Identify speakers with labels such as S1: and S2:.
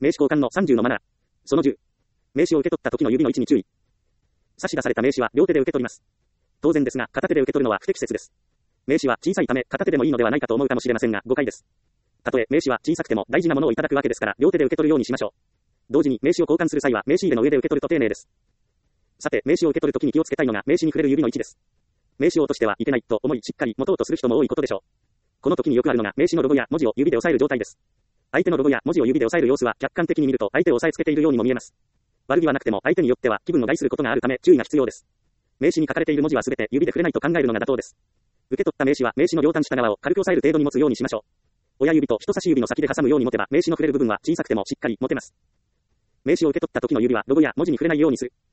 S1: 名刺交換の30のマナー。その10。名刺を受け取った時の指の位置に注意。差し出された名刺は両手で受け取ります。当然ですが、片手で受け取るのは不適切です。名刺は小さいため、片手でもいいのではないかと思うかもしれませんが、誤解です。たとえ名刺は小さくても大事なものをいただくわけですから、両手で受け取るようにしましょう。同時に名刺を交換する際は名刺入れの上で受け取ると丁寧です。さて、名刺を受け取るときに気をつけたいのが名刺に触れる指の位置です。名刺を落としてはいけないと思いしっかり持とうとする人も多いことでしょう。この時によくあるのが名刺のロゴや文字を指で押さえる状態です。相手のロゴや文字を指で押さえる様子は客観的に見ると相手を押さえつけているようにも見えます。悪気はなくても相手によっては気分を害することがあるため注意が必要です。名刺に書かれている文字はすべて指で触れないと考えるのが妥当です。受け取った名刺は名刺の両端下側を軽く押さえる程度に持つようにしましょう。親指と人差し指の先で挟むように持てば名刺の触れる部分は小さくてもしっかり持てます。名刺を受け取った時の指はロゴや文字に触れないようにする。